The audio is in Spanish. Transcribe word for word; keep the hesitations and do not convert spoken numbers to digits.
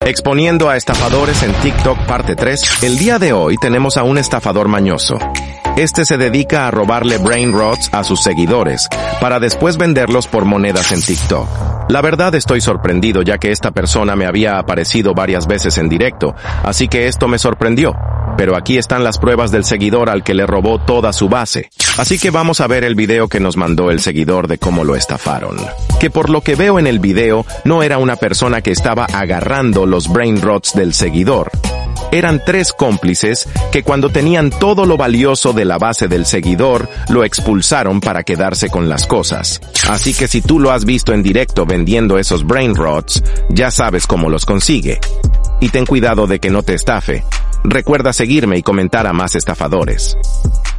Exponiendo a estafadores en TikTok parte tres. El día de hoy tenemos a un estafador mañoso. Este se dedica a robarle brain rots a sus seguidores, para después venderlos por monedas en TikTok. La verdad estoy sorprendido ya que esta persona me había aparecido varias veces en directo, así que esto me sorprendió. Pero aquí están las pruebas del seguidor al que le robó toda su base. Así que vamos a ver el video que nos mandó el seguidor de cómo lo estafaron. Que por lo que veo en el video, no era una persona que estaba agarrando los brain rots del seguidor. Eran tres cómplices que cuando tenían todo lo valioso de la base del seguidor, lo expulsaron para quedarse con las cosas. Así que si tú lo has visto en directo vendiendo esos brain rots, ya sabes cómo los consigue. Y ten cuidado de que no te estafe. Recuerda seguirme y comentar a más estafadores.